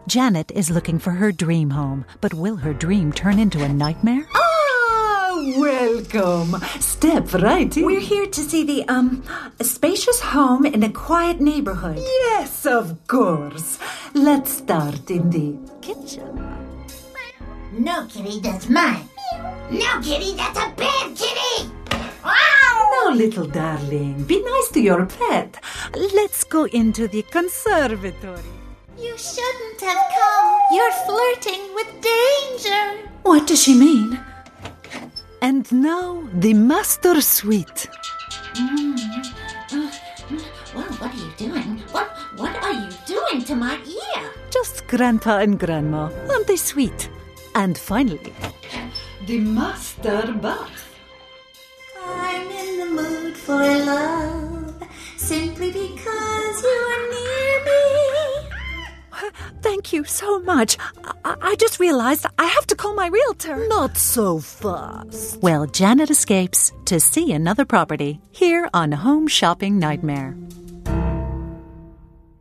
Janet is looking for her dream home, but will her dream turn into a nightmare? Welcome. Step right in. We're here to see the, spacious home in a quiet neighborhood. Yes, of course. Let's start in the kitchen. No, Kitty, that's mine. No, Kitty, that's a bad kitty. Now, little darling, be nice to your pet. Let's go into the conservatory. You shouldn't have come. You're flirting with danger. What does she mean? And now, the master suite. Well, what are you doing? What are you doing to my ear? Just Grandpa and Grandma, and the suite. And finally, The master bath. I'm in the mood for love, simply because you are near me. thank you so much. I just realized I have to call my realtor. Not so fast. Well, Janet escapes to see another property here on Home Shopping Nightmare.